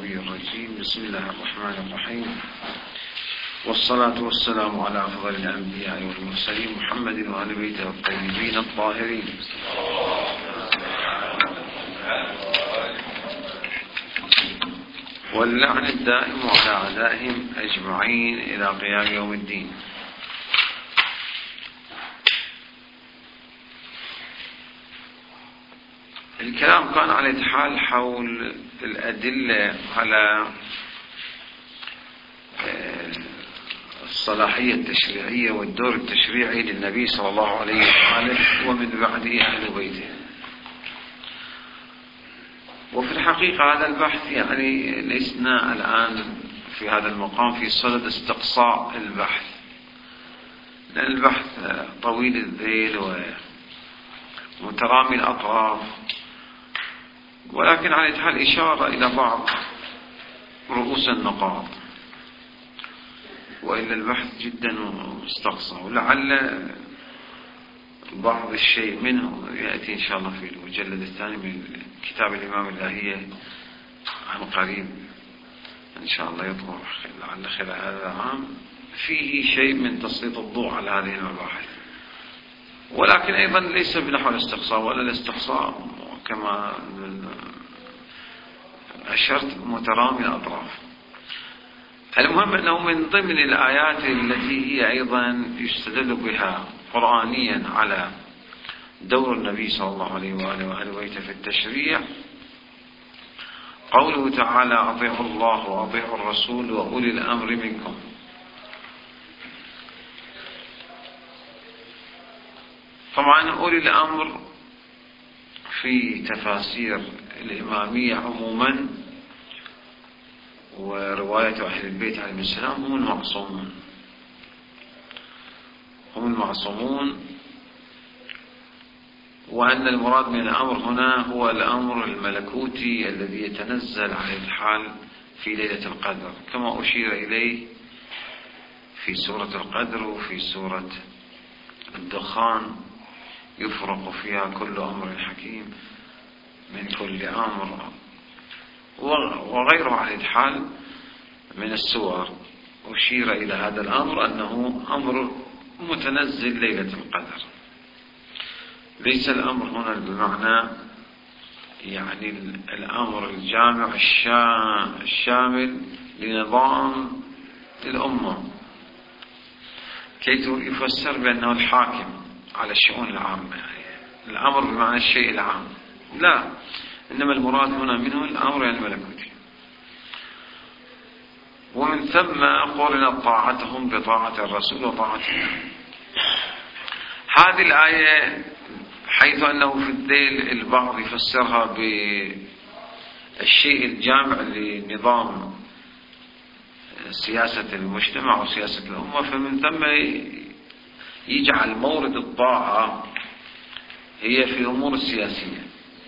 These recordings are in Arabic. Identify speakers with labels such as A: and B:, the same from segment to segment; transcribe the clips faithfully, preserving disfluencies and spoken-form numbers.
A: الغوي الرجيم. بسم الله الرحمن الرحيم، والصلاة والسلام على أفضل الأنبياء والمرسلين محمد وآل بيته الطيبين الطاهرين. واللعن الدائم على أعدائهم أجمعين إلى قيام يوم الدين. الكلام كان على إتحال حول الأدلة على الصلاحية التشريعية والدور التشريعي للنبي صلى الله عليه وآله ومن بعده أهل بيته. وفي الحقيقة هذا البحث يعني لسنا الآن في هذا المقام في صدد استقصاء البحث، لأن البحث طويل الذيل ومترامي الأطراف، ولكن على إتحال إشارة إلى بعض رؤوس النقاط، وإلا البحث جدا مستقصى، ولعل بعض الشيء منه يأتي إن شاء الله في المجلد الثاني من كتاب الإمام اللاهية عن قريب إن شاء الله يطلع لعل خلال هذا العام، فيه شيء من تسليط الضوء على هذه المباحث، ولكن أيضا ليس بنحو الاستقصاء ولا الاستقصاء كما أشرت مترامي الأطراف. المهم أنه من ضمن الآيات التي هي أيضا يستدل بها قرآنيا على دور النبي صلى الله عليه وآله وآله بيته في التشريع قوله تعالى: أطيعوا الله وأطيعوا الرسول وأولي الأمر منكم. طبعا أولي الأمر في تفاسير الإمامية عموما ورواية أهل البيت عليهم السلام هم المعصومون هم المعصومون وأن المراد من الأمر هنا هو الأمر الملكوتي الذي يتنزل على الحال في ليلة القدر، كما أشير إليه في سورة القدر وفي سورة الدخان، يفرق فيها كل أمر حكيم من كل أمر، وغيره على الحال من السور أشير إلى هذا الأمر أنه أمر متنزل ليلة القدر. ليس الأمر هنا بمعنى يعني الأمر الجامع الشامل لنظام الأمة كي يفسر بأنه الحاكم على الشؤون العامة، يعني الأمر بمعنى الشيء العام، لا، إنما المراد هنا منه الأمر الملكوتي. ومن ثم قرنت طاعتهم بطاعة الرسول وطاعة الله. هذه الآية حيث أنه في الذيل البعض يفسرها بالشيء الجامع لنظام سياسة المجتمع وسياسة الأمة، فمن ثم يجعل مورد الطاعة هي في أمور السياسية،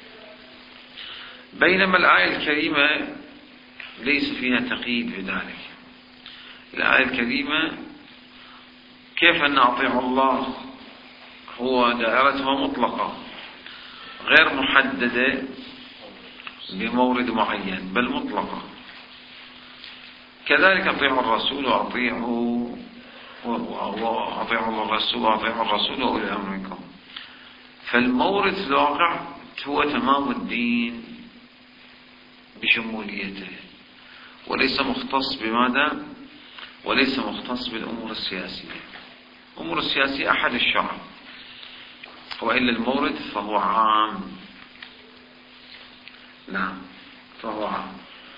A: بينما الآية الكريمة ليس فيها تقييد بذلك. الآية الكريمة كيف أن أطيع الله هو دائرتها مطلقة غير محددة بمورد معين بل مطلقة. كذلك أطيعوا الرسول وأطيعوا وأطيعوا الرسول وأطيعوا الرسول وأولي الأمر منكم. فالمورد في الواقع هو تمام الدين بشموليته، وليس مختص بماذا؟ وليس مختص بالأمور السياسية. الأمور السياسية أحد الشرع، وإلا المورد فهو عام. نعم، فهو عام.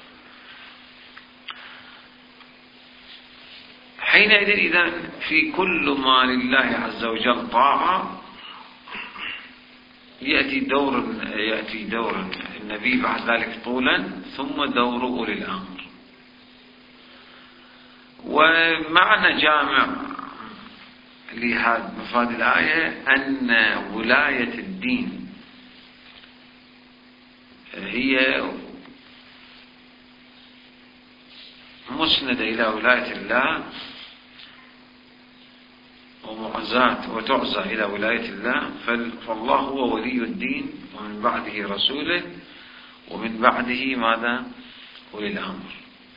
A: حينئذ إذن في كل ما لله عز وجل طاعة يأتي دور يأتي دور النبي بعد ذلك طولا، ثم دور أولي الأمر. ومعنى جامع لهذا مفاد الآية أن ولاية الدين هي مسندة إلى ولاية الله ومعزاة وتعزى إلى ولاية الله، فالله هو ولي الدين ومن بعده رسوله ومن بعده ماذا؟ أولي الأمر.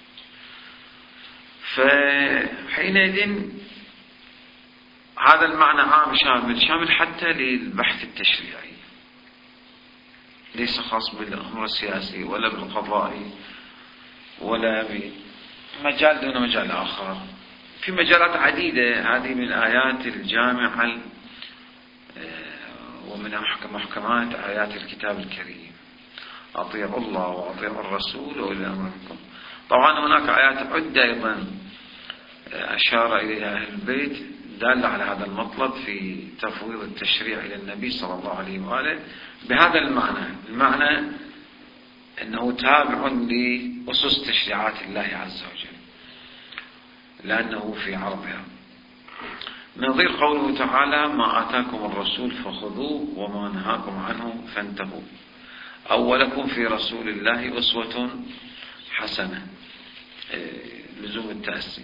A: فحينئذ هذا المعنى عام شامل شامل حتى للبحث التشريعي، ليس خاص بالأمر السياسي ولا بالقضائي ولا بمجال دون مجال آخر. في مجالات عديدة، هذه من الآيات الجامعة ومن محكمات آيات الكتاب الكريم: أطيعوا الله وأطيعوا الرسول وأولي الأمر منكم. طبعا هناك آيات عدة أيضا أشار إليها أهل البيت دالة على هذا المطلب في تفويض التشريع إلى النبي صلى الله عليه وآله بهذا المعنى، المعنى أنه تابع لأسس تشريعات الله عز وجل لأنه في عرضها. نظير قوله تعالى: ما آتاكم الرسول فخذوه وما نهاكم عنه فانتهوا، أو لكم في رسول الله أسوة حسنة، لزوم التأسي.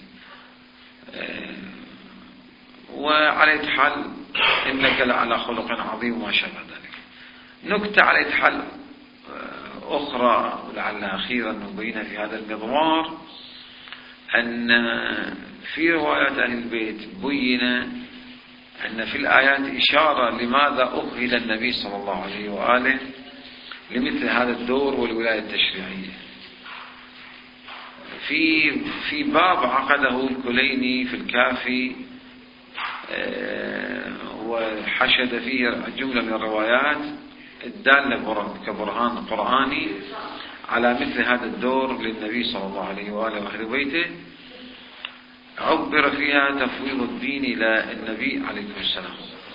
A: وعلى حال إنك لعلى خلق عظيم وما شابه ذلك. نكتة على حال أخرى ولعلها أخيرا نبين في هذا المضمار أن في روايات أهل البيت بين أن في الآيات إشارة لماذا أخذ النبي صلى الله عليه وآله لمثل هذا الدور والولاية التشريعية. في في باب عقده الكليني في الكافي وحشد فيه جملة من الروايات الدالة كبرهان قرآني على مثل هذا الدور للنبي صلى الله عليه وآله وأهل بيته، عبر فيها تفويض الدين إلى النبي عليه السلام،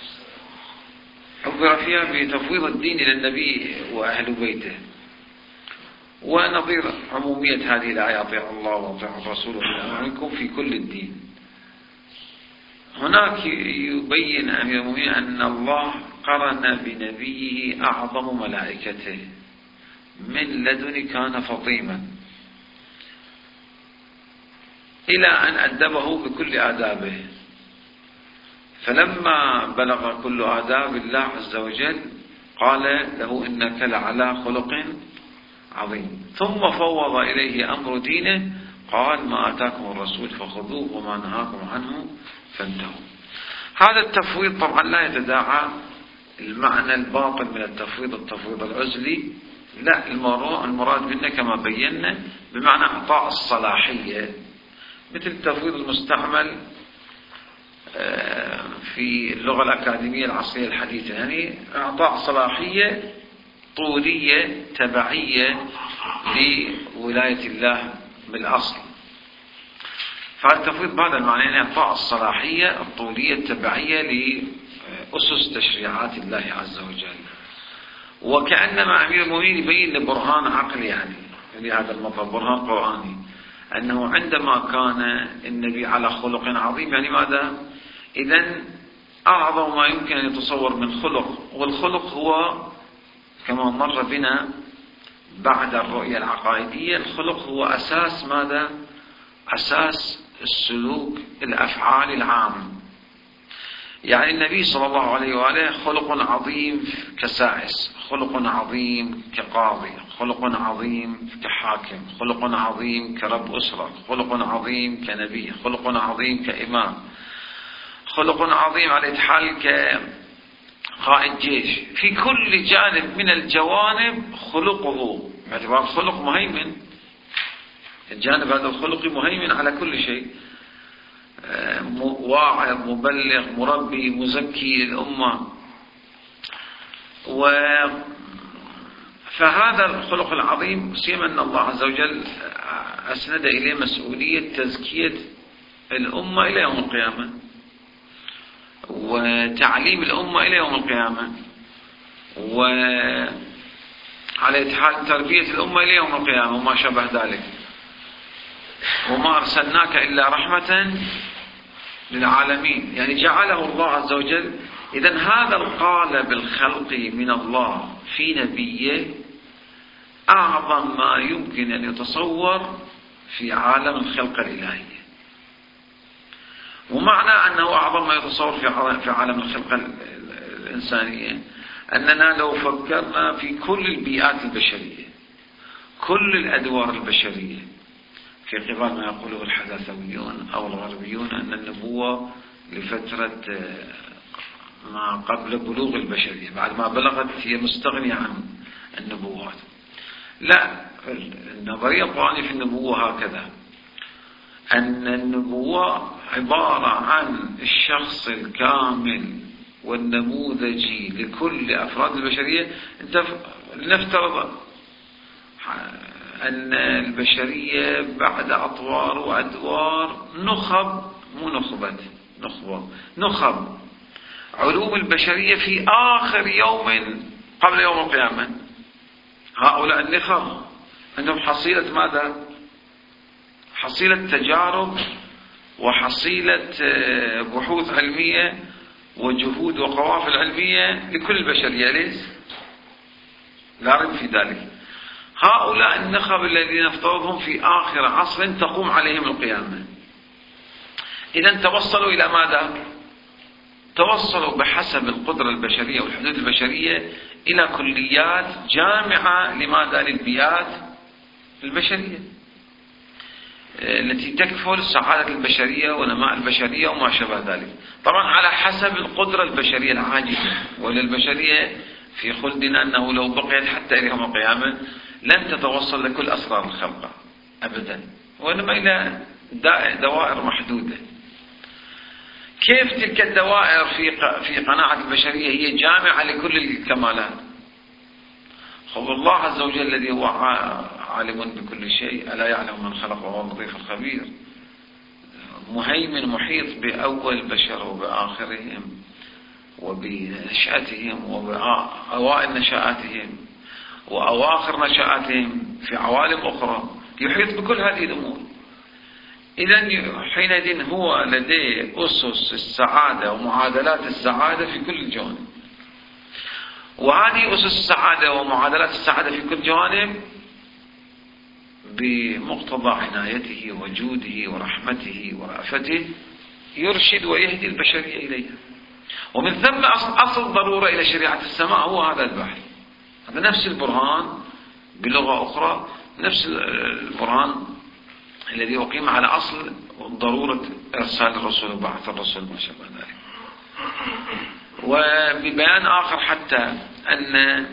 A: عبر فيها بتفويض الدين إلى النبي وأهل بيته. ونظير عمومية هذه الآية: أطيعوا الله وأطيعوا الرسول وأولي الأمر منكم في كل الدين. هناك يبين أمير المؤمنين أن الله قرن بنبيه أعظم ملائكته من لدن كان فطيما إلى أن أدبه بكل آدابه، فلما بلغ كل آداب الله عز وجل قال له: إنك لعلى خلق عظيم. ثم فوض إليه أمر دينه، قال: ما آتاكم الرسول فخذوه وما نهاكم عنه فانتهوا. هذا التفويض طبعا لا يتداعى المعنى الباطل من التفويض، التفويض العزلي، لا، المراد منه كما بينا بمعنى إعطاء الصلاحية، مثل التفويض المستعمل في اللغة الأكاديمية العصرية الحديثة، يعني إعطاء صلاحية طولية تبعية لولاية الله بالأصل. فالتفويض بهذا المعنى يعني إعطاء الصلاحية الطولية التبعية لأسس تشريعات الله عز وجل. وكأنما أمير المؤمنين يبين لبرهان عقلي يعني لهذا المطلب، برهان قرآني، أنه عندما كان النبي على خلق عظيم، يعني ماذا؟ إذن أعظم ما يمكن أن يتصور من خلق، والخلق هو كما مر بنا بعد الرؤية العقائدية، الخلق هو أساس ماذا؟ أساس السلوك، الأفعال العام. يعني النبي صلى الله عليه وآله خلق عظيم كسائس، خلق عظيم كقاضي، خلق عظيم كحاكم، خلق عظيم كرب أسرة، خلق عظيم كنبي، خلق عظيم كإمام، خلق عظيم على حال كقائد جيش. في كل جانب من الجوانب خلقه، باعتبار الخلق مهيمن، الجانب هذا الخلقي مهيمن على كل شيء، واعظ، مبلغ، مربي، مزكي الأمة. و فهذا الخلق العظيم سيما أن الله عز وجل أسند إليه مسؤولية تزكية الأمة إلى يوم القيامة وتعليم الأمة إلى يوم القيامة وعلى حال تربية الأمة إلى يوم القيامة وما شابه ذلك. وما أرسلناك إلا رحمة للعالمين، يعني جعله الله عز وجل. إذن هذا القالب الخلقي من الله في نبيه أعظم ما يمكن أن يتصور في عالم الخلقة الإلهية. ومعنى أنه أعظم ما يتصور في عالم الخلقة الإنسانية أننا لو فكرنا في كل البيئات البشرية، كل الأدوار البشرية في قبال ما يقوله الحداثويون أو الغربيون أن النبوة لفترة ما قبل بلوغ البشرية، بعد ما بلغت هي مستغنية عن النبوات. لا، النظرية القرآنية في النبوة هكذا، أن النبوة عبارة عن الشخص الكامل والنموذجي لكل أفراد البشرية. انت لنفترض أن البشرية بعد أطوار وأدوار نخب، مو نخبة نخبة نخب علوم البشرية في آخر يوم قبل يوم القيامة. هؤلاء النخب عندهم حصيلة ماذا؟ حصيلة تجارب وحصيلة بحوث علمية وجهود وقوافل علمية لكل البشرية. ليش؟ لا ريب في ذلك. هؤلاء النخب الذين نفترضهم في آخر عصر تقوم عليهم القيامة، إذا توصلوا إلى ماذا؟ توصلوا بحسب القدرة البشرية والحدود البشرية إلى كليات جامعة لماذا؟ للبيئات البشرية التي تكفل سعادة البشرية ونماء البشرية وما شابه ذلك، طبعا على حسب القدرة البشرية العاجزة. وللبشرية في خلدنا أنه لو بقيت حتى إلى يوم القيامة لن تتوصل لكل أسرار الخلق أبدا، وإنما إلى دوائر محدودة. كيف تلك الدوائر في في قناعة البشرية هي جامعة لكل الكمالات؟ خذ الله عز وجل الذي هو عالم بكل شيء، ألا يعلم من خلق وهو اللطيف الخبير، مهيمن محيط بأول البشر وبآخرهم وبنشأتهم وبأوائل نشآتهم وأواخر نشآتهم في عوالم أخرى، يحيط بكل هذه الأمور. إذن حينئذ هو لديه أسس السعادة ومعادلات السعادة في كل الجوانب، وهذه أسس السعادة ومعادلات السعادة في كل الجوانب بمقتضى عنايته وجوده ورحمته ورأفته يرشد ويهدي البشرية إليها. ومن ثم أصل ضرورة إلى شريعة السماء هو هذا البحث. هذا نفس البرهان بلغة أخرى، نفس البرهان الذي أقيم على أصل ضرورة إرسال الرسول وبعث الرسول ما شابه ذلك. وببيان آخر حتى أن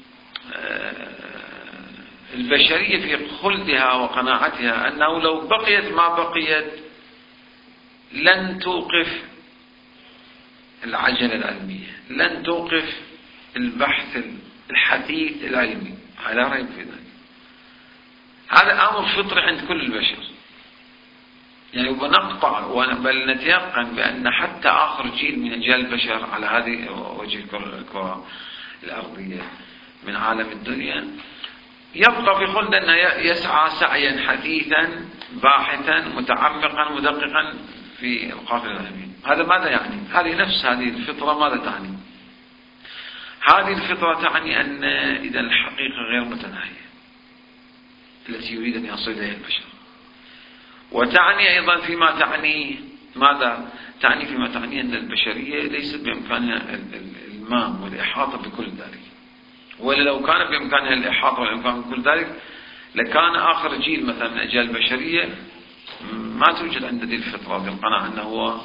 A: البشرية في خلدها وقناعتها أنه لو بقيت ما بقيت لن توقف العجلة العلمية، لن توقف البحث الحديث العلمي، لا ريب في ذلك. هذا أمر فطري عند كل البشر، يعني بنقطع بل نتيقن بأن حتى آخر جيل من أجيال البشر على هذه وجه الكرة الأرضية من عالم الدنيا يبقى في خلد أنه يسعى سعيا حديثا باحثا متعمقا مدققا في القافلة العلمية. هذا ماذا يعني؟ هذه نفس هذه الفطرة ماذا تعني؟ هذه الفطرة تعني أن إذا الحقيقة غير متناهية التي يريد أن يصل إليها البشر، وتعني أيضا فيما تعني ماذا؟ تعني فيما تعني أن البشرية ليست بإمكانها المام والإحاطة بكل ذلك، ولا لو كان بإمكانها الإحاطة والإمكان بكل ذلك لكان آخر جيل مثلا من أجيال البشرية ما توجد عنده هذه الفطرة بالقناعة أنه هو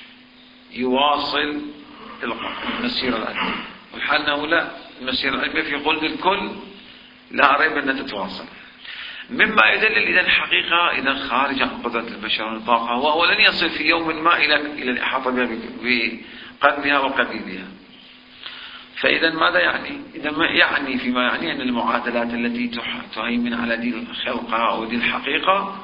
A: يواصل المسيرة العلمية، والحال أنه لا، المسيرة العلمية في قلب الكل لا ريب أنها تتواصل، مما يدلل إذا الحقيقة إذا خارج عن قدرة البشر ونطاقها، وهو لن يصل في يوم ما إلى إلى الإحاطة بقدمها وقبيلها. فإذا ماذا يعني؟ إذا ما يعني فيما يعني أن المعادلات التي تهيمن على دين الخلقة أو دين الحقيقة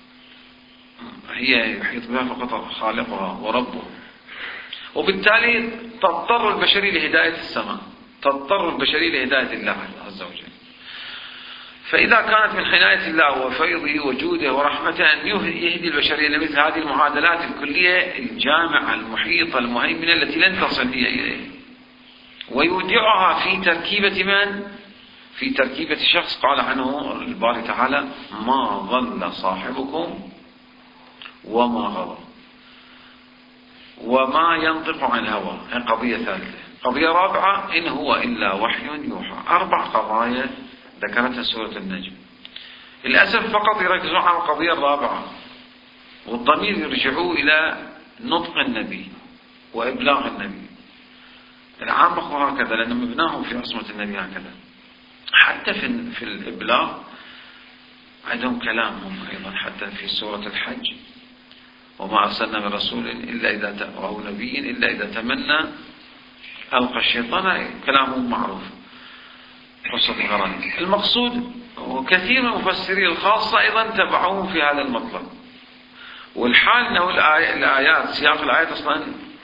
A: هي يحيط بها فقط خالقها وربه، وبالتالي تضطر البشرية لهداية السماء، تضطر البشرية لهداية الله عز وجل. فإذا كانت من عناية الله وفيضه وجوده ورحمته أن يهدي البشرية لمثل هذه المعادلات الكلية الجامعة المحيطة المهيمنة التي لن تصل هي إليه، ويودعها في تركيبة من؟ في تركيبة شخص قال عنه الباري تعالى: ما ضل صاحبكم وما غوى وما ينطق عن الهوى. هي قضية ثالثة. قضية رابعة: إن هو إلا وحي يوحى. أربع قضايا ذكرتها سورة النجم. للأسف فقط يركزون على القضية الرابعة، والضمير يرجعوا إلى نطق النبي وإبلاغ النبي. العامة هكذا، لأن مبناهم في عصمة النبي هكذا. حتى في في الإبلاغ عندهم كلامهم أيضا، حتى في سورة الحج: وما أرسلنا من رسول إلا إذا أو نبي إلا إذا تمنى ألقى الشيطان. كلامهم معروف، قصة الغراني. المقصود، وكثير من المفسرين الخاصة أيضا تبعوهم في هذا المطلب. والحال أنه الآيات، سياق الآيات أصلا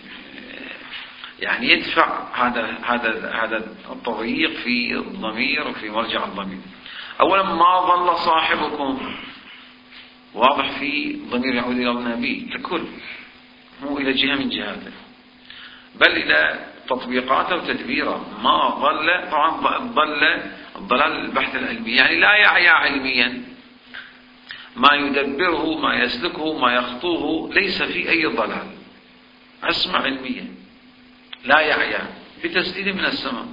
A: يعني يدفع هذا هذا هذا التضييق في الضمير وفي مرجع الضمير. أولا، ما ضل صاحبكم، واضح في ضمير يعود إلى النبي ككل، مو إلى جهة من جهاته، بل إلى تطبيقاته وتدبيره. ما ضل، طبعا ضل الضلال البحث العلمي، يعني لا يعيا علميا ما يدبره ما يسلكه ما يخطوه، ليس في أي ضلال، أسمع علميا لا يعيا بتسديد من السماء.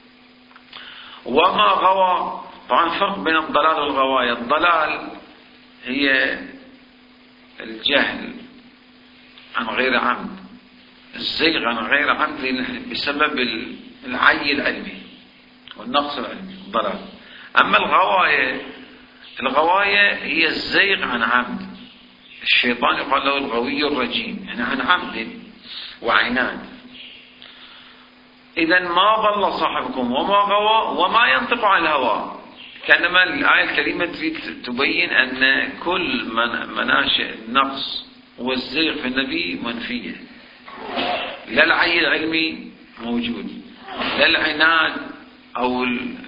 A: وما غوى، طبعا فرق بين الضلال والغواية. الضلال هي الجهل عن غير عمد، الزيغ عن غير عمد بسبب العي العلمي والنقص العلمي، الضلال. أما الغواية، الغواية هي الزيغ عن عمد. الشيطان يقال له الغوي الرجيم، يعني عن عمد وعناد. إذن ما ضل صاحبكم وما غوى وما ينطق عن الهوى. كانما الآية الكريمة تريد تبين أن كل من مناشئ النقص والزيغ في النبي منفية. لا العي العلمي موجود، لا العناد أو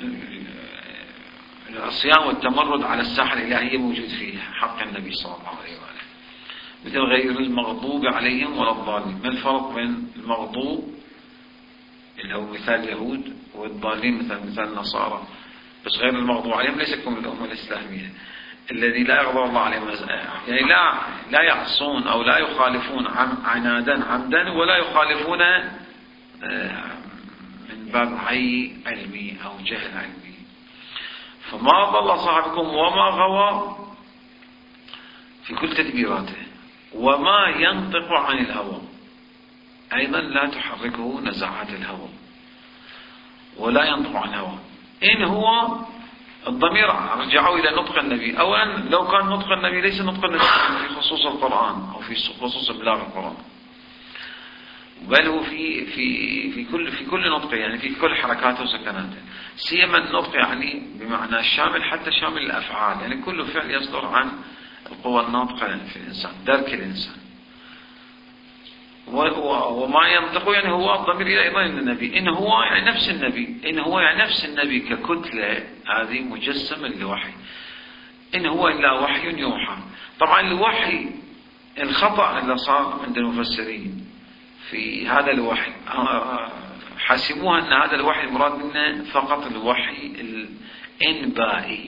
A: العصيان والتمرد على الساحة الإلهية موجود فيه حق النبي صلى الله عليه وآله. مثل غير المغضوب عليهم ولا الضالين. ما الفرق بين المغضوب اللي هو مثال اليهود والضالين مثل مثال النصارى؟ بس غير المغضوب عليهم ليس كم الأمة الإسلامية الذي لا يغضب الله عليهم، يعني لا لا يعصون أو لا يخالفون عنادا عمدا، ولا يخالفون من باب عي علمي أو جهل علمي. فما ضل صاحبكم وما غوى في كل تدبيراته، وما ينطق عن الهوى، أيضا لا تحركه نزعات الهوى، ولا ينطق عن الهوى. إن هو الضمير رجعوا إلى نطق النبي. أولا، لو كان نطق النبي ليس نطق النبي في خصوص القرآن أو في خصوص إبلاغ القرآن، بل هو في في في كل في كل نطق، يعني في كل حركاته وسكناته. سيما النطق يعني بمعنى الشامل، حتى شامل الأفعال، يعني كل فعل يصدر عن القوى الناطقة في الإنسان، درك الإنسان. وما ينطق يعني هو الضمير إلى أيضا النبي. إن هو يعني نفس النبي، إن هو يعني نفس النبي ككتلة، هذه مجسمة للوحي. إن هو إلا وحي يوحى. طبعا الوحي، الخطأ اللي صار عند المفسرين في هذا الوحي، حسبوها أن هذا الوحي المراد منه فقط الوحي الإنبائي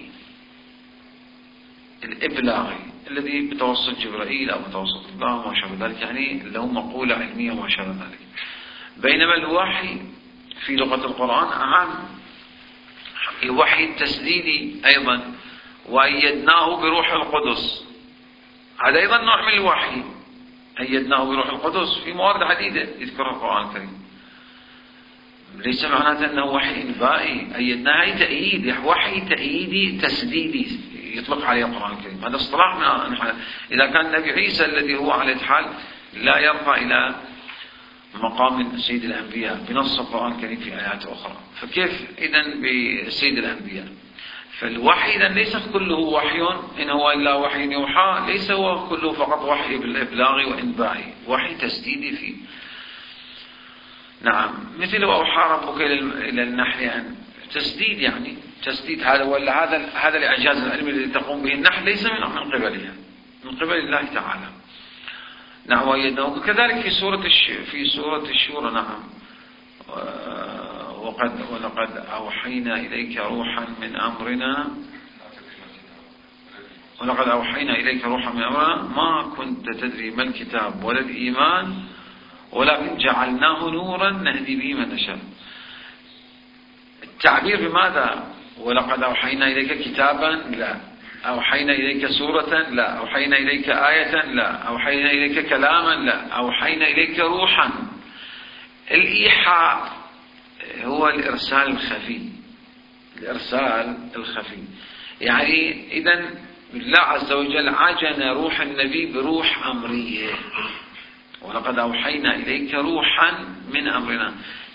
A: الإبلاغي الذي بتوسط جبرائيل أو بتوسط الله وما شابه ذلك، يعني له مقولة علمية وما شابه ذلك. بينما الوحي في لغة القرآن عام، الوحي التسديدي أيضا، وأيدناه بروح القدس، هذا أيضا نوع من الوحي. أيدناه بروح القدس في موارد عديدة يذكرها القرآن الكريم. ليس معناته أنه وحي إنبائي. أيدناه أي تأييد، وحي تأييدي تسديدي يطلق عليه القرآن الكريم. هذا اصطلاح من إذا كان النبي عيسى الذي هو على حال لا يرقى إلى مقام سيد الأنبياء بنص القرآن الكريم في آيات أخرى، فكيف إذن بسيد الأنبياء؟ فالوحي إذن ليس كله وحي إن هو إلا وحي يوحى، ليس هو كله فقط وحي بالإبلاغ وإنبائي، وحي تسديدي فيه. نعم، مثل أوحى ربك إلى النحل، يعني تسديد، يعني تسديد. هذا ولا هذا هذا الإعجاز العلمي الذي تقوم به النحل ليس من من قبلها، من قبل الله تعالى. نعم، وأيدناه. كذلك في سورة الش... في سورة الشورى. نعم، وقد ولقد أوحينا إليك روحا من أمرنا ولقد أوحينا إليك روحا من أمرنا ما كنت تدري ما الكتاب ولا الإيمان ولكن جعلناه نورا نهدي به من نشاء. التعبير بماذا؟ ولقد أوحينا إليك كتابا؟ لا، أوحينا إليك سورة لا، أوحينا إليك آية لا، أوحينا إليك كلاما لا، أوحينا إليك روحا. الإيحاء هو الإرسال الخفي، الإرسال الخفي. يعني إذن الله عز وجل عجن روح النبي بروح أمرية، ولقد أوحينا إليك روحا من أمرنا،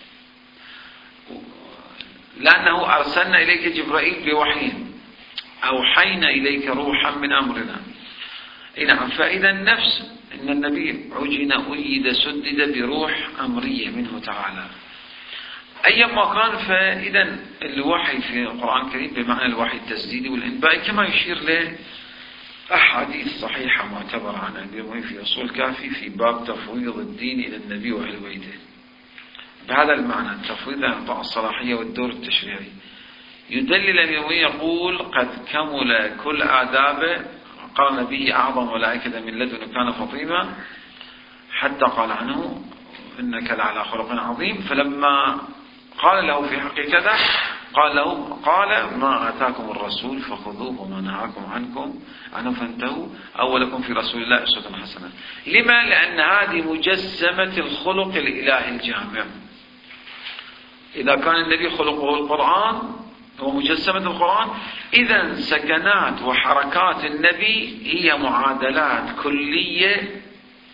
A: لأنه أرسلنا إليك جبرائيل بوحي، أوحينا إليك روحا من أمرنا. نعم، فإذا نفس أن النبي عجن أيد سدد بروح أمرية منه تعالى أيما كان. فإذا الوحي في القرآن الكريم بمعنى الوحي التسديدي والإنبائي، كما يشير له أحاديث صحيحة معتبرة عن البيضاوي في أصول كافي في باب تفويض الدين إلى النبي وأهل بيته. بهذا المعنى التفويض إعطاء الصلاحية والدور التشريعي. يدلل البيضاوي يقول قد كمل كل آدابه، قال به أعظم ملائكة من لدن كان فطيما، حتى قال عنه إنك لعلى خلق عظيم. فلما قال له في حق كذا قال له قال ما آتاكم الرسول فخذوه وما نهاكم عنكم عنه فانتهوا، أولكم في رسول الله أسوة حسنة. لما؟ لأن هذه مجسمة الخلق الإلهي الجامع. إذا كان النبي خلقه القرآن ومجسمة القرآن، إذن سكنات وحركات النبي هي معادلات كلية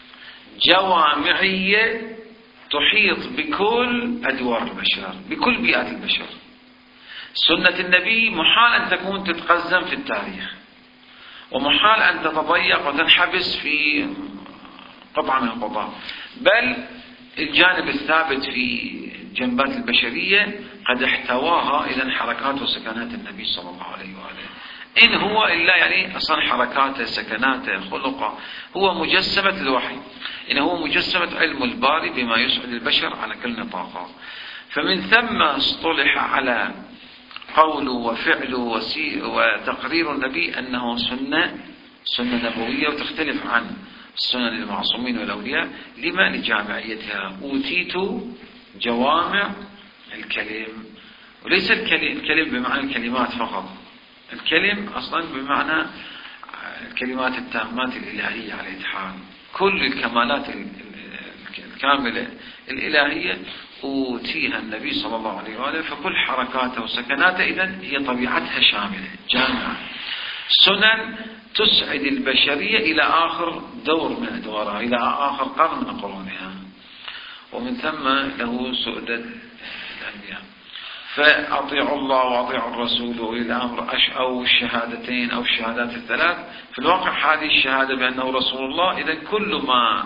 A: جوامعية تحيط بكل أدوار البشر، بكل بيئات البشر. سنة النبي محال أن تكون تتقزم في التاريخ، ومحال أن تتضيق وتنحبس في قطعة من القطع، بل الجانب الثابت في جنبات البشرية قد احتواها إذن حركات وسكنات النبي صلى الله عليه وآله. إن هو إلا يعني أصلا حركاته سكناته خلقه هو مجسمة الوحي، إن هو مجسمة علم الباري بما يسعد البشر على كل نطاقه. فمن ثم اصطلح على قول وفعل وتقرير النبي أنه سنة سنة نبوية وتختلف عن السنن المعصومين والأولياء. لما؟ لجامعيتها. أوتيت جوامع الكلم، وليس الكلم, الكلم بمعنى الكلمات فقط، الكلم أصلا بمعنى الكلمات التامات الإلهية على الإتحاد. كل الكمالات الكاملة الإلهية أوتيها النبي صلى الله عليه وآله، فكل حركاته وسكناته إذن هي طبيعتها شاملة جامعة، سنن تسعد البشرية إلى آخر دور من أدوارها، إلى آخر قرن من قرونها، ومن ثم له سؤدد الأنبياء. فأطيعوا الله وأطيعوا الرسول وأولي الأمر أو الشهادتين أو الشهادات الثلاث. في الواقع هذه الشهادة بأنه رسول الله، إذن كل ما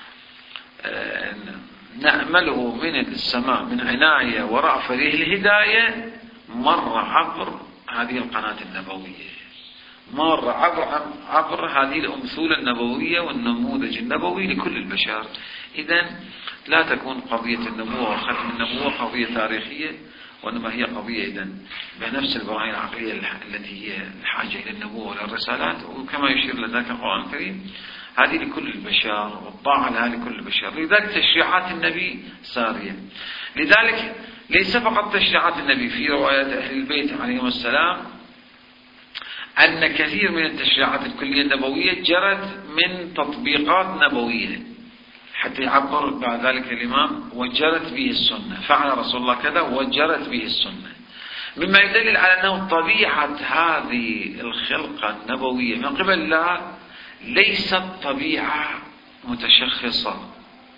A: نأمله من السماء من عناية ورأفة للهداية مر عبر هذه القناة النبوية، مر عبر عبر هذه الأمثولة النبوية والنموذج النبوي لكل البشر. إذن لا تكون قضية النبوة وختم النبوة قضية تاريخية، وإنما هي قضية إذن بنفس البراهين العقلية التي هي الحاجة إلى النبوة والرسالات، وكما يشير لذلك القرآن الكريم هذه لكل البشر والطاعة لها لكل البشر. لذلك تشريعات النبي سارية. لذلك ليس فقط تشريعات النبي، في روايات أهل البيت عليهم السلام أن كثير من التشريعات الكلية النبوية جرت من تطبيقات نبوية، حتى يعبر بعد ذلك الإمام وجرت به السنة، فعل رسول الله كذا وجرت به السنة، مما يدلل على أنه طبيعة هذه الخلقة النبوية من قبل الله ليست طبيعة متشخصة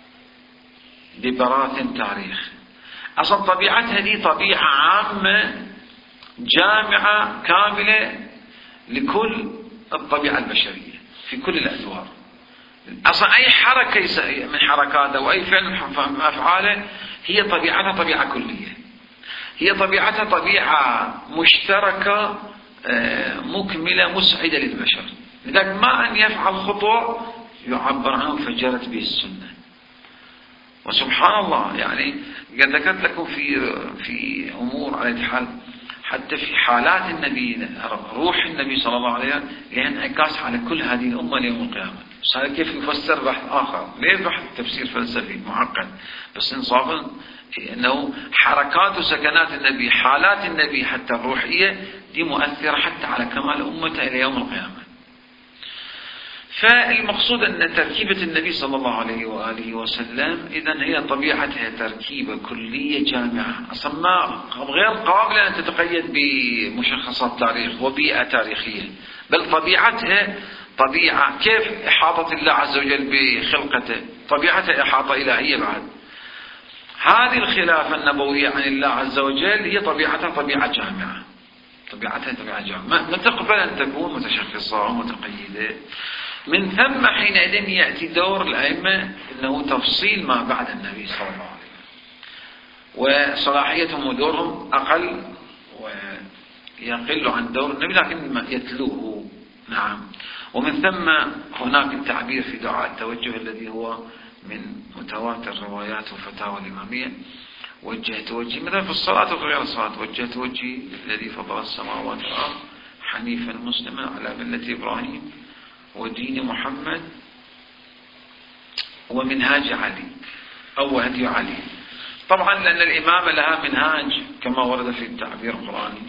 A: ببراءة تاريخ. أصلا طبيعتها دي طبيعة عامة جامعة كاملة لكل الطبيعة البشرية في كل الأدوار. أصلا أي حركة من حركاته وأي فعل من أفعاله هي طبيعتها طبيعة كلية، هي طبيعتها طبيعة مشتركة مكملة مسعدة للبشر. لذلك ما أن يفعل خطوة يعبر عنه فجرت به السنة. وسبحان الله، يعني قد ذكرت لكم في في أمور على الحال حتى في حالات النبي روح النبي صلى الله عليه وسلم لها انعكاس على كل هذه الأمة ليوم القيامة. بس هذا كيف يفسر بحث آخر، ليه بحث تفسير فلسفي معقد، بس إنصافا أنه حركات وسكنات النبي حالات النبي حتى الروحية دي مؤثرة حتى على كمال أمته إلى يوم القيامة. فالمقصود أن تركيبة النبي صلى الله عليه وآله وسلم إذن هي طبيعتها تركيبة كلية جامعة، أصلا غير قابلة أن تتقيد بمشخصات تاريخ وبيئة تاريخية، بل طبيعتها طبيعة كيف إحاطة الله عز وجل بخلقته، طبيعتها إحاطة إلهية بعد. هذه الخلافة النبوية عن الله عز وجل هي طبيعتها طبيعة جامعة، طبيعتها طبيعة جامعة ما تقبل أن تكون متشخصة ومتقيدة. من ثم حينئذ يأتي دور الأئمة أنه تفصيل ما بعد النبي صلى الله عليه وسلم، وصلاحيتهم ودورهم أقل ويقل عن دور النبي لكن يتلوه. نعم. ومن ثم هناك التعبير في دعاء التوجه الذي هو من متواتر الروايات وفتاوى الإمامية، وجهت وجهي مثلا في الصلاة وفي غير الصلاة، وجهت وجهي الذي فضل السماوات والأرض حنيفا مسلما على ملة إبراهيم ودين محمد ومنهاج علي أو هدي علي. طبعا لأن الإمامة لها منهاج كما ورد في التعبير القرآني،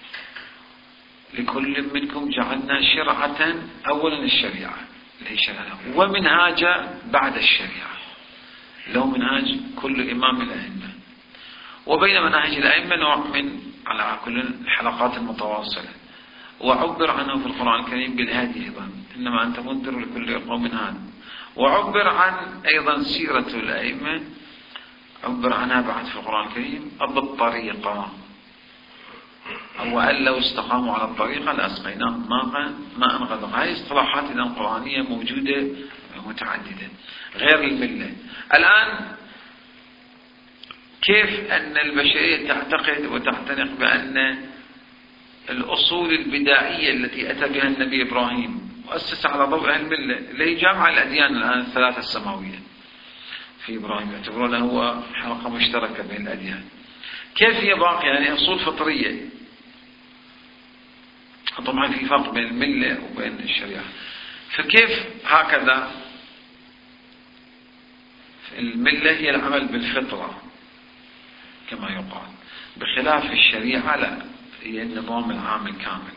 A: لكل منكم جعلنا شرعة، أولا الشريعة اللي هي شرعة، ومنهاجا بعد الشريعة، له منهاج كل إمام الأئمة. وبين مناهج الأئمة نوع من على كل الحلقات المتواصلة، وعبر عنه في القرآن الكريم بالهادي أيضا، إنما أنت منذر لكل قوم هاد. وعبر عن أيضا سيرة الأئمة، عبر عنها بعد في القرآن الكريم بالطريقة، أو أن لو استقاموا على الطريقة لأسقيناهم ماء ماء غدقا. هذه اصطلاحات إذا قرآنية موجودة متعددة غير الملة. الآن كيف أن البشرية تعتقد وتعتنق بأن الأصول البدائية التي أتى بها النبي إبراهيم وأسس على ضوء الملة اللي هي جامعة الأديان الآن الثلاثة السماوية في إبراهيم، يعتبرونه هو حلقة مشتركة بين الأديان، كيف هي باقية؟ يعني أصول فطرية. طبعا في فرق بين الملة وبين الشريعة، فكيف هكذا الملة هي العمل بالفطرة كما يقال، بخلاف الشريعة لا، هي النظام العام الكامل.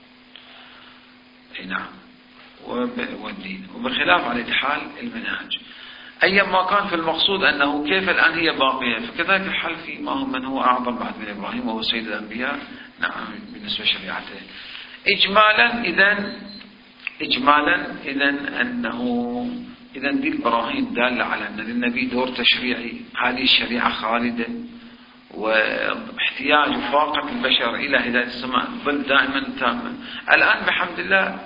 A: نعم. والدين، وبخلاف على حال المنهاج. أيما كان في المقصود أنه كيف الآن هي باقية، فكذلك الحال في ما هو من هو أعظم بعد من إبراهيم وهو سيد الأنبياء. نعم. بالنسبة لشريعته إجمالا إذن إجمالا إذن أنه إذن دي البراهين دالة على أن للنبي دور تشريعي، هذه الشريعة خالدة، واحتياج وفاقة البشر إلى هداية السماء بل دائما تامة. الآن بحمد الله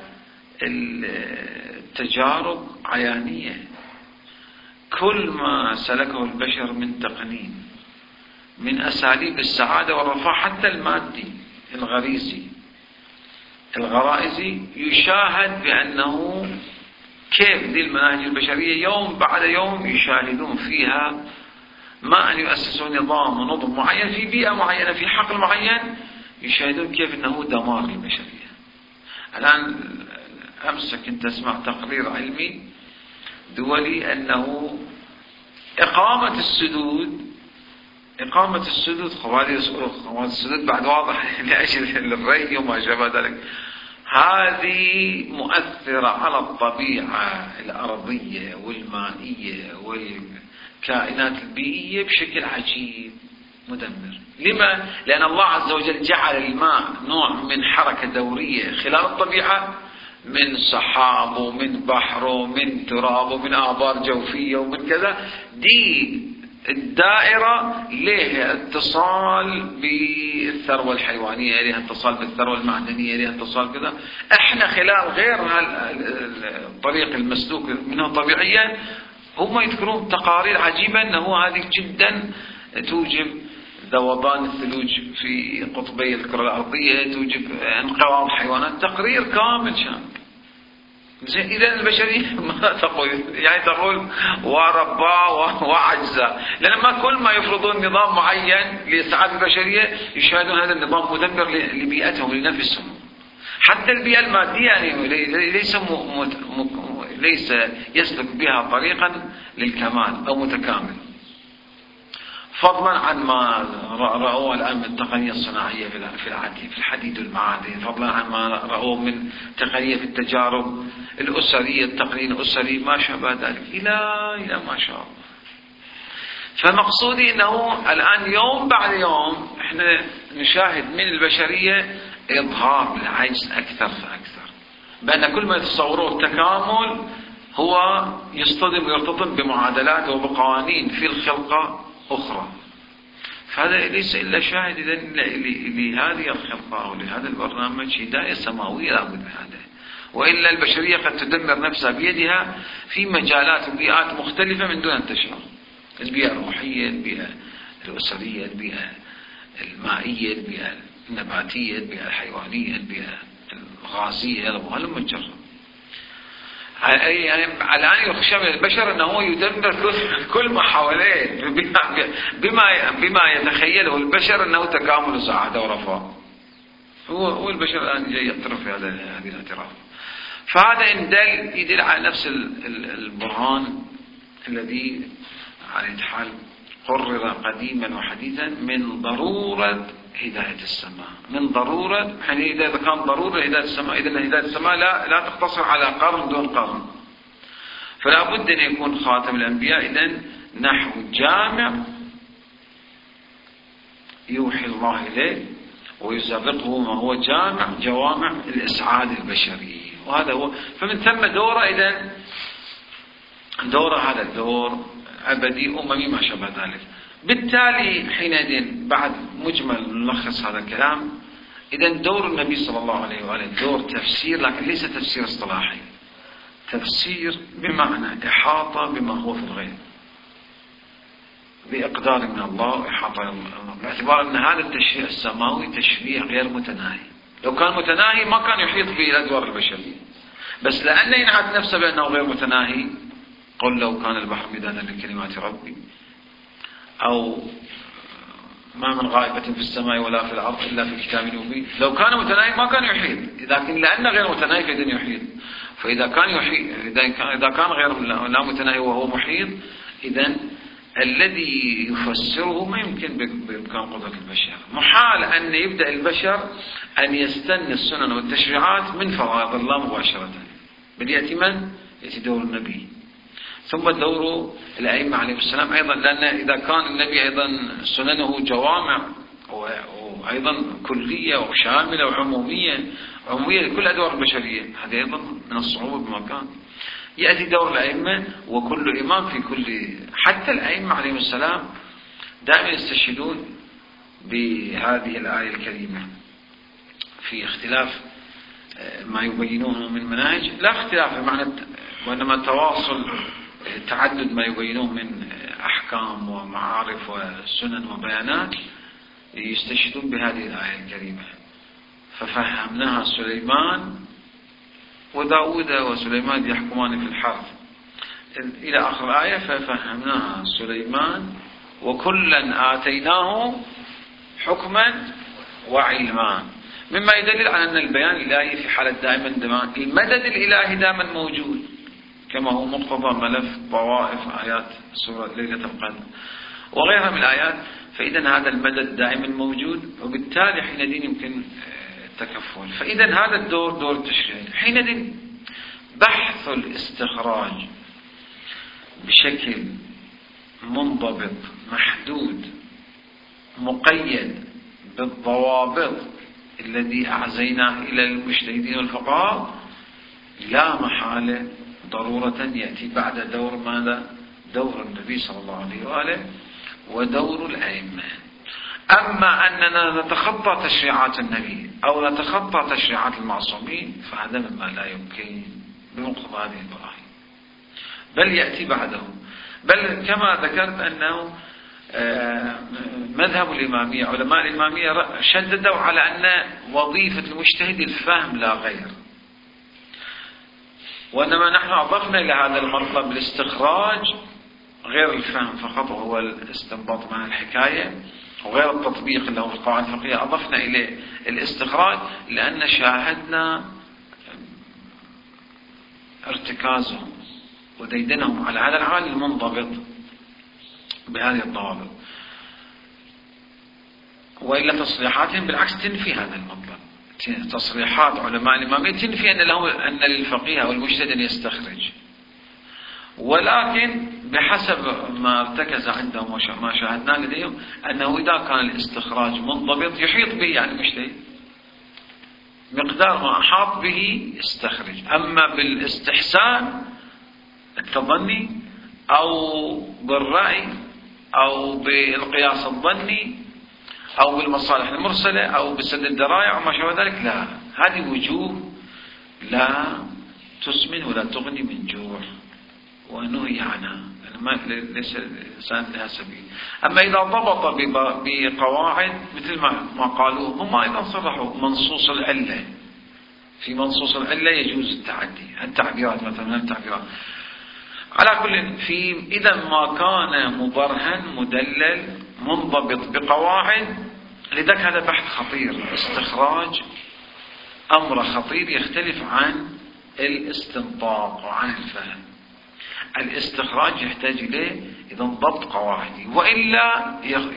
A: التجارب عيانية، كل ما سلكه البشر من تقنين، من أساليب السعادة والرفاه حتى المادي الغريزي الغرائزي، يشاهد بأنه كيف ذي المناهج البشرية يوم بعد يوم يشاهدون فيها ما أن يؤسسوا نظام ونظم معين في بيئة معينة في حقل معين، يشاهدون كيف أنه دمار للبشرية. الآن أمس كنت أسمع تقرير علمي دولي أنه إقامة السدود إقامة السدود خوالي السدود بعد واضح لأجل الري وما شابه ذلك، هذه مؤثرة على الطبيعة الأرضية والمائية والكائنات البيئية بشكل عجيب مدمر. لما؟ لأن الله عز وجل جعل الماء نوع من حركة دورية خلال الطبيعة، من سحاب ومن بحر ومن تراب ومن آبار جوفية ومن كذا. دي الدائرة لها اتصال بالثروة الحيوانية، لها اتصال بالثروة المعدنية، لها اتصال كذا. احنا خلال غير الطريق المسلوك منه طبيعيا، هم يذكرون تقارير عجيبة أنه هذه جدا توجب ذوبان الثلوج في قطبي الكرة الأرضية، توجب انقراض حيوانات، تقرير كامل شامل. إذا البشرية ما تقول، يعني تقول وربا وعجزا، لأن ما كل ما يفرضون نظام معين لإسعاد البشرية يشاهدون هذا النظام مدمر لبيئتهم لنفسهم. حتى البيئة المادية يعني ليس م... م... ليس يسلك بها طريقا للكمال أو متكامل. فضلا عن ما رأوه الآن من التقنية الصناعية في الحديد والمعادن، فضلا عن ما رأوه من تقنية في التجارب الأسرية، التقنين الأسري، ما شابه ذلك، إلى إلى ما شاء الله. فمقصودي أنه الآن يوم بعد يوم إحنا نشاهد من البشرية إظهار العجز أكثر فأكثر، بأن كل ما يتصوروه التكامل هو يصطدم ويرتطم بمعادلات وبقوانين في الخلقة أخرى. فهذا ليس إلا شاهد إذن لهذه الخلقة أو لهذا البرنامج هداية سماوية لابد من هذا، وإلا البشرية قد تدمر نفسها بيدها في مجالات وبيئات مختلفة من دون أن تشعر. البيئة الروحية، البيئة الأسرية، البيئة المائية، البيئة النباتية، البيئة الحيوانية، البيئة الغازية، وهلم مجرد. يعني الآن يخشى من البشر أنه يدمر كل ما حواليه بما بما يتخيله البشر أنه تكامل وسعادة ورفاه. هو هو البشر الآن يعترف في هذا هذه الاعتراف. فهذا إن دل يدل على نفس البرهان الذي على الحال قرر قديما وحديثا من ضرورة هداية السماء، من ضرورة، يعني إذا كان ضرورة هداية السماء، إذا هداية السماء لا لا تقتصر على قرن دون قرن، فلا بد أن يكون خاتم الأنبياء إذن نحو جامع يوحي الله إليه ويسابقه ما هو جامع جوامع الإسعاد البشري، وهذا هو. فمن ثم دوره إذن دوره هذا الدور أبدي أممي ما شابه ذلك. بالتالي حينئذ بعد مجمل نلخص هذا الكلام، إذن دور النبي صلى الله عليه وآله دور تفسير، لكن ليس تفسير اصطلاحي، تفسير بمعنى إحاطة بما هو في الغيب بإقدار من الله وإحاطة من الله، باعتبار أن هذا التشريع السماوي تشريع غير متناهي. لو كان متناهي ما كان يحيط به الأدوار البشرية، بس لأنه ينعت نفسه بأنه غير متناهي، قل لو كان البحر مدادا لكلمات ربي، أو ما من غائبة في السماء ولا في الأرض إلا في كتاب مبين. لو كان متناهي ما كان يحيط، لكن لأنه غير متناهي فإذن يحيط. فإذا كان يحيط، إذا كان غير لا متناهي وهو محيط، إذن الذي يفسره ما يمكن بإمكان قدرة البشر. محال أن يبدأ البشر أن يستنى السنن والتشريعات من فرائض الله مباشرة، بل يأتي من؟ يأتي دور النبي، ثم دور الأئمة عليهم السلام أيضا، لأن إذا كان النبي أيضا سننه جوامع وأيضا كلية وشاملة وعمومية عمومية لكل أدوار البشرية، هذا أيضا من الصعوبة بمكان. يأتي دور الأئمة وكل إمام في كل، حتى الأئمة عليهم السلام دائما يستشهدون بهذه الآية الكريمة في اختلاف ما يبينونه من مناهج، لا اختلاف بمعنى، وإنما تواصل تعدد ما يبينوه من أحكام ومعارف وسنن وبيانات، يستشهدون بهذه الآية الكريمة. ففهمناها سليمان وداود وسليمان يحكمان في الحرث إلى آخر الآية. ففهمناها سليمان وكلا آتيناه حكما وعلما، مما يدلل على أن البيان الإلهي في حالة دائما دائما المدد الإلهي دائما موجود، كما هو مقتضى ملف طوائف آيات سورة ليلة القدر وغيرها من الآيات. فإذا هذا المدد دائما موجود، وبالتالي حينئذ يمكن التكفل. فإذا هذا الدور دور التشريع. حينئذ بحث الاستخراج بشكل منضبط محدود مقيد بالضوابط الذي أعزيناه إلى المجتهدين والفقهاء لا محالة ضرورة يأتي بعد دور ماذا؟ دور النبي صلى الله عليه وآله ودور الأئمة. أما أننا نتخطى تشريعات النبي أو نتخطى تشريعات المعصومين فهذا مما لا يمكن بمقتضى هذه البراهين، بل يأتي بعده. بل كما ذكرت أنه مذهب الإمامية، علماء الإمامية شددوا على أن وظيفة المجتهد الفهم لا غير، وإنما نحن أضفنا إلى هذا المطلب الاستخراج غير الفهم فقط وهو الاستنباط مع الحكاية، وغير التطبيق اللي هو في القواعد الفقهية أضفنا إليه الاستخراج، لأن شاهدنا ارتكازهم وديدنهم على هذا العالم المنضبط بهذه الضوابط. وإلا تصريحاتهم بالعكس تنفي هذا المطلب. تصريحات علماء الإمامية تنفي أن له أن للفقيه أو المجتهد أن يستخرج، ولكن بحسب ما ارتكز عندهم وما شاهدنا لديهم أنه إذا كان الاستخراج منضبط يحيط به يعني المجتهد مقدار ما أحاط به يستخرج. أما بالاستحسان التظني أو بالرأي أو بالقياس الظني أو بالمصالح المرسلة أو بسد الذرائع وما شابه ذلك، لا، هذه وجوه لا تسمن ولا تغني من جوع ونهي عنها، ليس الإنسان لها سبيل. أما إذا ضبط بقواعد مثل ما قالوا هم أيضا صرحوا منصوص العلة، في منصوص العلة يجوز التعدي، التعبيرات مثلا التعبيرات على كل. في إذا ما كان مبرهن مدلل منضبط بقواعد، لذلك هذا بحث خطير. الاستخراج أمر خطير يختلف عن الاستنطاق وعن الفهم. الاستخراج يحتاج إليه إذا ضبط قواعدي، وإلا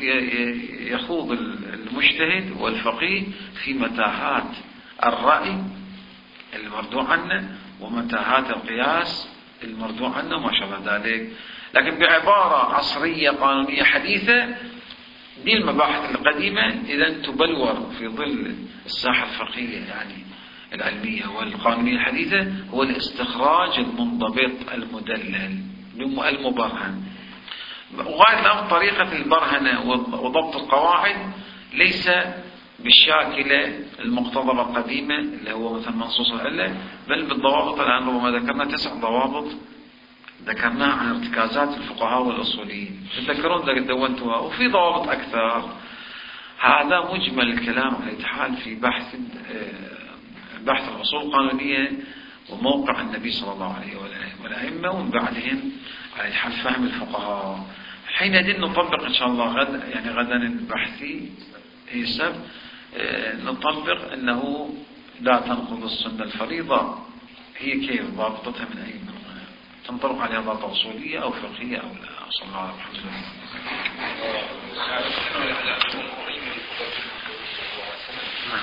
A: يخوض المجتهد والفقيه في متاهات الرأي المردوع عنه ومتاهات القياس المردوع عنه وما شابه ذلك. لكن بعبارة عصرية قانونية حديثة، دي المباحث القديمة إذا تبلور في ظل الساحة الفقهية يعني العلمية والقانونية الحديثة، هو الاستخراج المنضبط المدلل المبرهن. وغاية الأمر طريقة البرهنة وضبط القواعد ليس بالشاكلة المقتضبة القديمة اللي هو مثلا منصوص العلة، بل بالضوابط. الآن ربما ذكرنا تسع ضوابط ذكرناها عن ارتكازات الفقهاء والأصوليين، تذكرون دونتها، وفي ضوابط أكثر. هذا مجمل الكلام على الحال في بحث بحث الأصول القانونية وموقع النبي صلى الله عليه والأئمة ومن بعدهم على الحال فهم الفقهاء. حينئذ نطبق إن شاء الله غد يعني غدا البحثي هي السبت نطبق أنه لا تنقض السنة الفريضة. هي كيف ضابطتها من أي من تنطبق عليها ضابطة أصولية أو فقهية أو لا؟ صلى الله عليه وسلم.